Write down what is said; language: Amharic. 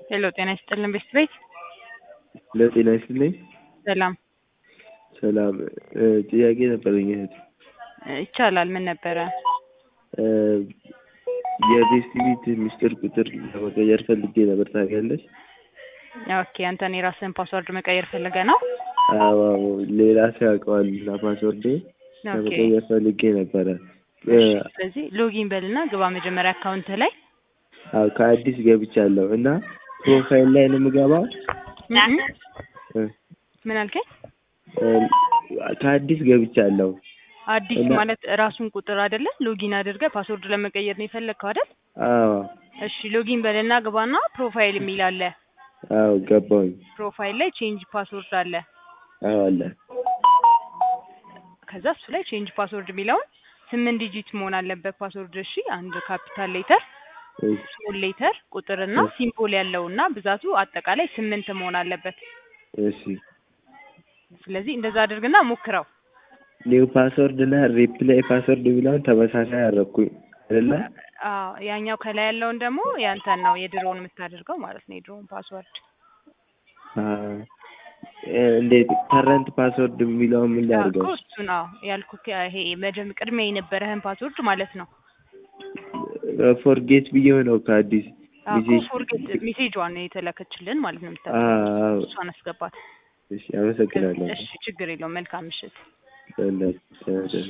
ሄሎ ጤና ይስጥልን ቤት ለጤና ይስጥልኝ። ሰላም ሰላም ጥያቄ ነበረኝ እህት። ይቻላል። ምን ነበረ? የቤስቲቪት ሚስጥር ቁጥር ለመቀየር ፈልጌ ነበር ታውቂያለሽ? ኦኬ አንተን የራስህን ፓስወርድ መቀየር ፈልገህ ነው? አዎ ሌላ ሰው ያውቀዋል እና ፓስወርዴ ለመቀየር ፈልጌ ነበረ። ስለዚህ ሎጊን በልና ግባ መጀመሪያ አካውንት ላይ። አዎ ከአዲስ ገብቻለሁ እና ፕሮፋይል ላይ ነው የምገባው። ምን አልከኝ? ከአዲስ ገብቻለሁ። አዲስ ማለት ራሱን ቁጥር አይደለ? ሎጊን አድርገህ ፓስወርድ ለመቀየር ነው የፈለግከው አይደል? አዎ እሺ ሎጊን በልና ግባና ፕሮፋይል የሚል አለ። አዎ ገባሁኝ። ፕሮፋይል ላይ ቼንጅ ፓስወርድ አለ። አዎ አለ። ከዛ እሱ ላይ ቼንጅ ፓስወርድ የሚለውን 8 ዲጂት መሆን አለበት ፓስወርድ። እሺ አንድ ካፒታል ሌተር፣ ስሞል ሌተር፣ ቁጥርና ሲምቦል ያለውና ብዛቱ አጠቃላይ 8 መሆን አለበት። እሺ ስለዚህ እንደዛ አድርግና ሞክረው። ኒው ፓስወርድ እና ሪፕላይ ፓስወርድ የሚለውን ተመሳሳይ አደረኩኝ አይደለ? አዎ ያኛው ከላይ ያለውን ደግሞ ያንተን ነው የድሮውን የምታደርገው ማለት ነው። የድሮውን ፓስወርድ እንዴት ከረንት ፓስወርድ የሚለውን ምን ላድርገው? እሱ ነው ያልኩህ። ይሄ ቅድሚያ የነበረህን ፓስወርድ ማለት ነው። ፎርጌት ብዬው ነው ከአዲስ ፎርጌት ሜሴጇን የተላከችልን ማለት ነው። እሷን አስገባት። እሺ አመሰግናለሁ። እሺ ችግር የለውም። መልካም ምሽት።